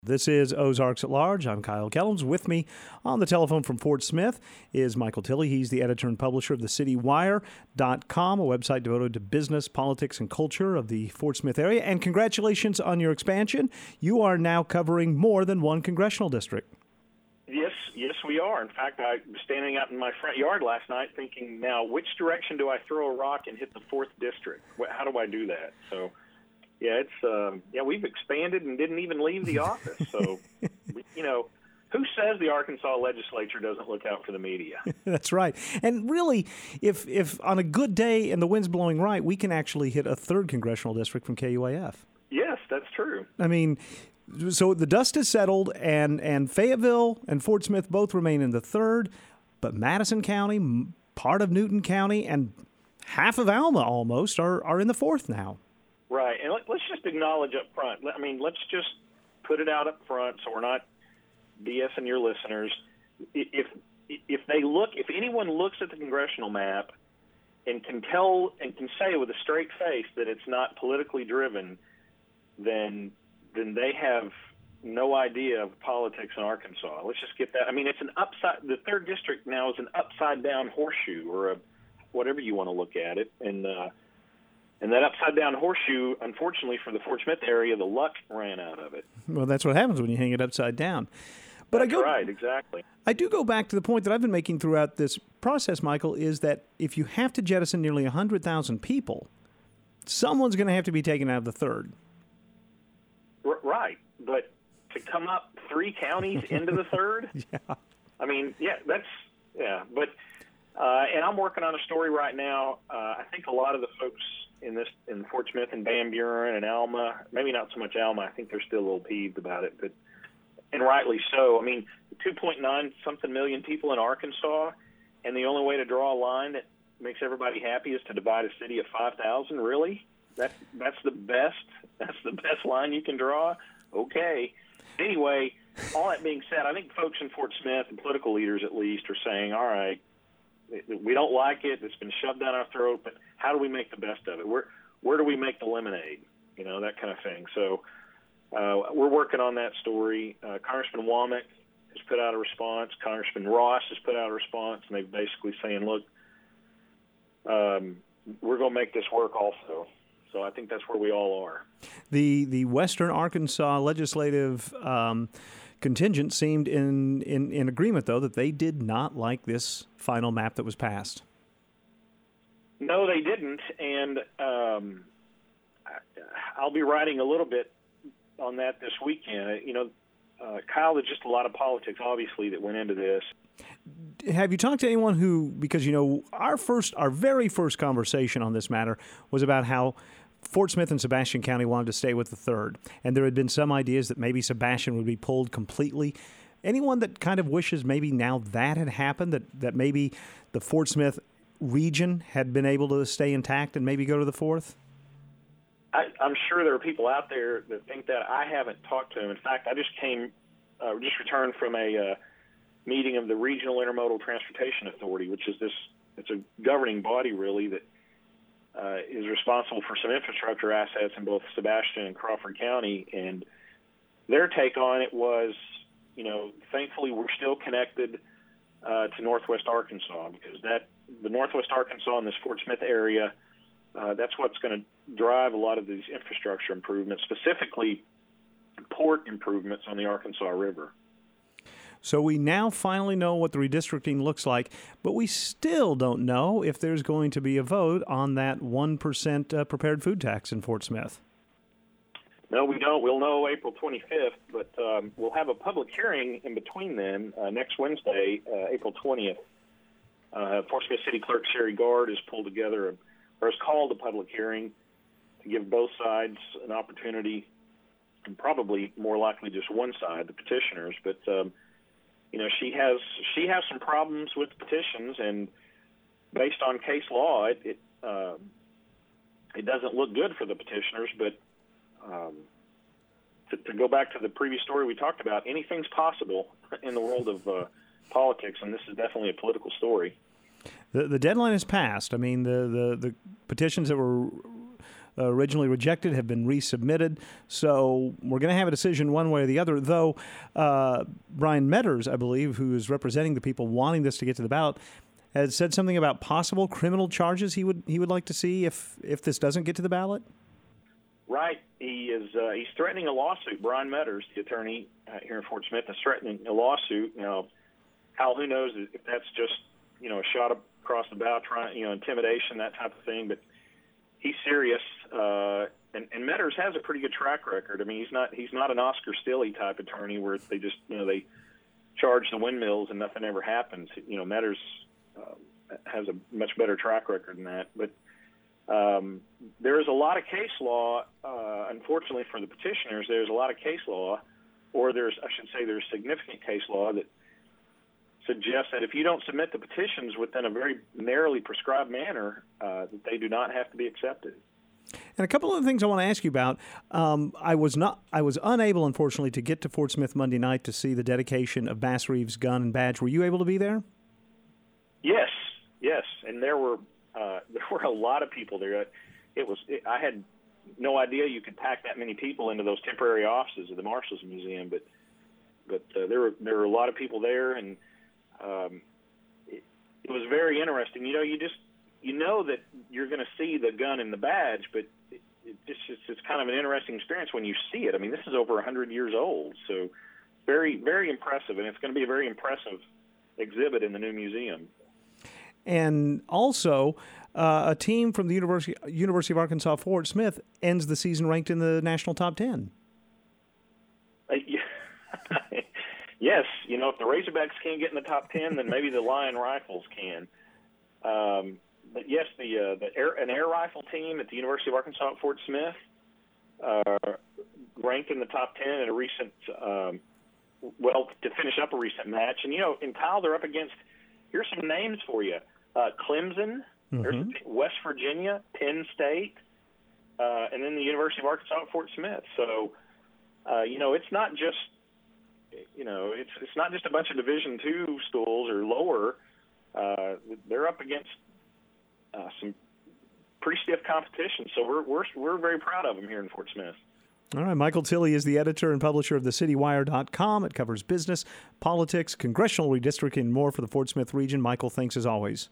This is Ozarks at Large. I'm Kyle Kellums. With me on the telephone from Fort Smith is Michael Tilley. He's the editor and publisher of thecitywire.com, a website devoted to business, politics, and culture of the Fort Smith area. And congratulations on your expansion. You are now covering more than one congressional district. Yes, we are. In fact, I was standing out in my front yard last night thinking, now, which direction do I throw a rock and hit the 4th district? How do I do that? So, yeah, we've expanded and didn't even leave the office. So, who says the Arkansas legislature doesn't look out for the media? That's right. And really, if on a good day and the wind's blowing right, we can actually hit a 3rd congressional district from KUAF. Yes, that's true. I mean, so the dust is settled, and Fayetteville and Fort Smith both remain in the 3rd, but Madison County, part of Newton County, and half of Alma almost are in the 4th now. Right, and let's just acknowledge up front. I mean, let's just put it out up front so we're not BSing your listeners. If anyone looks at the congressional map and can tell and can say with a straight face that it's not politically driven, then they have no idea of politics in Arkansas. Let's just get that. I mean, the 3rd district now is an upside down horseshoe, or whatever you want to look at it, and that upside-down horseshoe, unfortunately for the Fort Smith area, the luck ran out of it. Well, that's what happens when you hang it upside down. But right, exactly. I do go back to the point that I've been making throughout this process, Michael, is that if you have to jettison nearly 100,000 people, someone's going to have to be taken out of the 3rd. Right, but to come up 3 counties into the 3rd? Yeah. I mean, but and I'm working on a story right now. I think a lot of the folks in Fort Smith and Van Buren and Alma, maybe not so much Alma, I think they're still a little peeved about it, and rightly so. I mean, 2.9-something million people in Arkansas, and the only way to draw a line that makes everybody happy is to divide a city of 5,000. Really? That's the best line you can draw? Okay. Anyway, all that being said, I think folks in Fort Smith, and political leaders at least, are saying, all right, we don't like it. It's been shoved down our throat, but how do we make the best of it? Where do we make the lemonade? That kind of thing. So we're working on that story. Congressman Womack has put out a response. Congressman Ross has put out a response, and they're basically saying, look, we're going to make this work also. So I think that's where we all are. The Western Arkansas legislative contingent seemed in agreement, though, that they did not like this final map that was passed. No, they didn't, and I'll be writing a little bit on that this weekend. Kyle, there's just a lot of politics, obviously, that went into this. Have you talked to anyone who, because, our very first conversation on this matter was about how Fort Smith and Sebastian County wanted to stay with the 3rd, and there had been some ideas that maybe Sebastian would be pulled completely. Anyone that kind of wishes maybe now that had happened, that maybe the Fort Smith region had been able to stay intact and maybe go to the 4th? I'm sure there are people out there that think that. I haven't talked to them. In fact, I just returned from a meeting of the Regional Intermodal Transportation Authority, which is it's a governing body, really, that is responsible for some infrastructure assets in both Sebastian and Crawford County. And their take on it was, thankfully we're still connected to Northwest Arkansas, because the Northwest Arkansas and this Fort Smith area, that's what's going to drive a lot of these infrastructure improvements, specifically port improvements on the Arkansas River. So we now finally know what the redistricting looks like, but we still don't know if there's going to be a vote on that 1% prepared food tax in Fort Smith. No, we don't. We'll know April 25th, but we'll have a public hearing in between then next Wednesday, April 20th. Fort Smith City Clerk Sherry Gard has pulled together has called a public hearing to give both sides an opportunity, and probably more likely just one side, the petitioners, but she has some problems with petitions, and based on case law, it doesn't look good for the petitioners. But to go back to the previous story we talked about, anything's possible in the world of politics, and this is definitely a political story. The deadline has passed. I mean, the petitions that were originally rejected have been resubmitted. So we're going to have a decision one way or the other, though Brian Metters, I believe, who is representing the people wanting this to get to the ballot, has said something about possible criminal charges he would like to see if this doesn't get to the ballot. Right. He's threatening a lawsuit. Brian Metters, the attorney here in Fort Smith, is threatening a lawsuit. Hal, who knows if that's just, a shot across the bow, intimidation, that type of thing. But he's serious. And Metters has a pretty good track record. I mean, he's not an Oscar Stilley type attorney where they just, they charge the windmills and nothing ever happens. Metters has a much better track record than that. But there is a lot of case law, unfortunately for the petitioners, there's a lot of case law, or there's significant case law that suggests that if you don't submit the petitions within a very narrowly prescribed manner, that they do not have to be accepted. And a couple of things I want to ask you about. I was unable, unfortunately, to get to Fort Smith Monday night to see the dedication of Bass Reeves' gun and badge. Were you able to be there? Yes, and there were a lot of people there. I had no idea you could pack that many people into those temporary offices of the Marshals Museum, but there were a lot of people there, and it was very interesting. You know that you're going to see the gun and the badge, but it's kind of an interesting experience when you see it. I mean, this is over 100 years old, so very, very impressive, and it's going to be a very impressive exhibit in the new museum. And also, a team from the University of Arkansas Fort Smith ends the season ranked in the national top 10. Yes, if the Razorbacks can't get in the top 10, then maybe the Lion Rifles can. But yes, an air rifle team at the University of Arkansas at Fort Smith ranked in the top 10 at a recent, to finish up a recent match. And, in Kyle, they're up against, here's some names for you, Clemson, West Virginia, Penn State, and then the University of Arkansas at Fort Smith. So, it's not just, it's not just a bunch of Division II schools or lower. They're up against some pretty stiff competition, so we're very proud of them here in Fort Smith. All right, Michael Tilley is the editor and publisher of thecitywire.com. It covers business, politics, congressional redistricting, and more for the Fort Smith region. Michael, thanks as always.